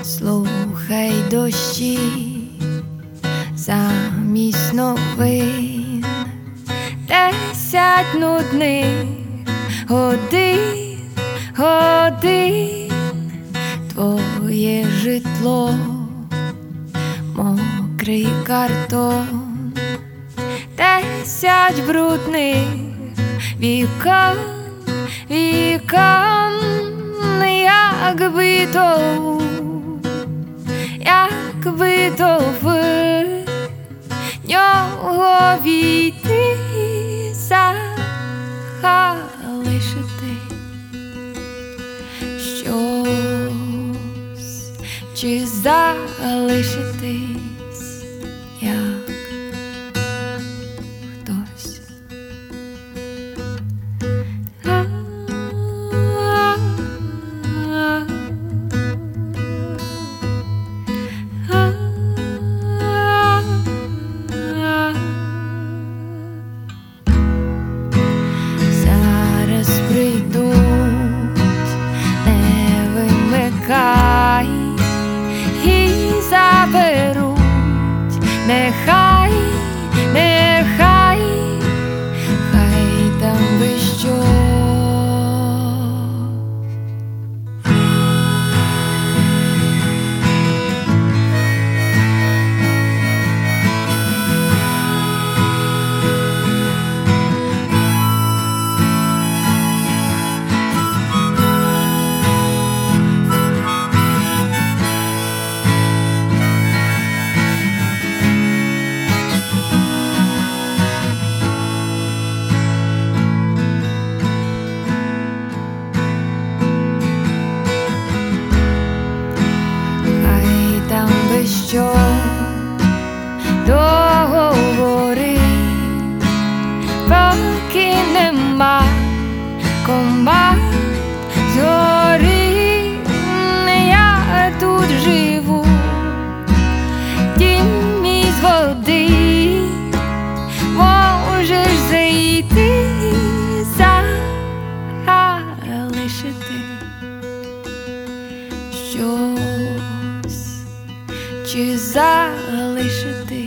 Слухай дощі замість новин, 10 нудних годин, твоє житло, мокрий картон, 10 брудних вікон, якби то в нього війти, залишити щось, чи залишитись як хтось. І заберуть, нехай там би що. Що договори, поки нема команд згори, я тут живу, дім мій з води, можеш зайти, залишити щось, чи залишити